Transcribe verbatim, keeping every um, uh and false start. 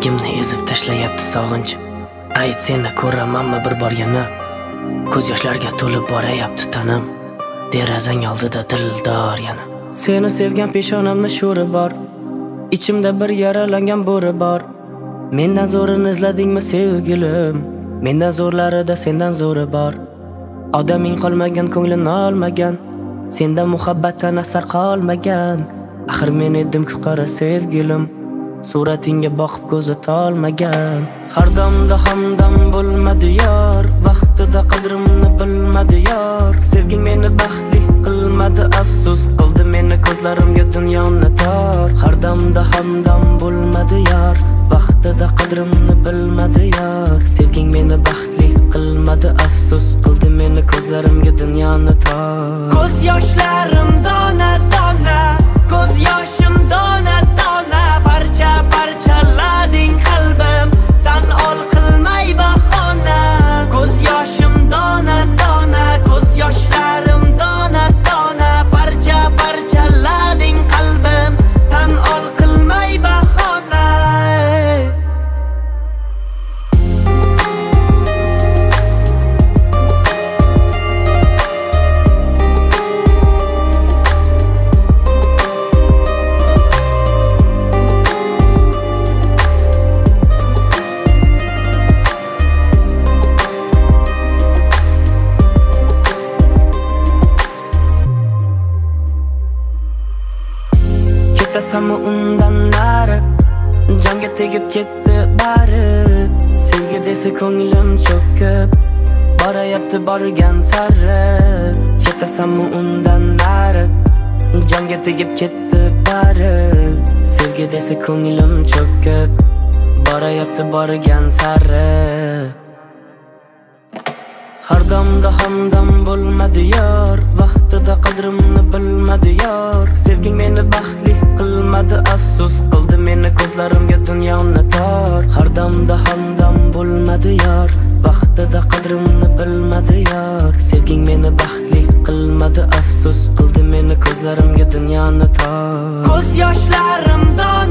Yuragimni ezib tashlayapti sog'inch. Ayt, seni ko'ramanmi bir bor yana? Ko'z yoshlarga to'lib borayapti tanam. Derazang oldida dildor yana. Seni sevgan peshonamni sho'ri bor. Ichimda bir yaralangan bo'ri bor. Mendan zo'rini izladingmi sevgilim? Mendan zo'rlarida sendan zo'ri bor. Odaming qolmagan, ko'nglimni olmagan. Sendan muhabbatdan asar qolmagan. Axir men edim-ku qara sevgilim. Suratingga boqib ko'zi tolmagan. Har damda hamdam bo'lmadi yor. Vaqtida qadrimni bilmadi yor. Sevging meni baxtli qilmadi, afsus qildi meni ko'zlarimga dunyoni tor. Har damda hamdam bo'lmadi yor. Vaqtida qadrimni bilmadi yor. Sevging meni baxtli qilmadi, afsus qildi meni ko'zlarimga dunyoni tor. Ko'z yoshlarim dona dona, ko'z yoshim dona dona, parcha parchalading qalbim, tan ol qilmay bahona. Ko'z yoshim dona dona, ko'z yoshlarim dona dona, parcha parchalading qalbim, tan ol qilmay bahona. Ketasanmi undan nari, jonga tegib ketdi bari. Sevgi desa ko'nglim cho'kib borayapti borgan sari. Ketasanmi undan nari, jonga tegib ketdi bari. Sevgi desa ko'nglim cho'kib borayapti borgan sari. Har damda hamdam bo'lmadi yor. Vaqtida qadrimni bilmadi yor. Sevging meni baxtli qilmadi, afsus qildi meni ko'zlarimga dunyoni tor. Har damda hamdam bo'lmadi yor. Vaqtida qadrimni bilmadi yor. Sevging meni baxtli qilmadi, afsus qildi meni ko'zlarimga dunyoni tor. Ko'z yoshlarim dona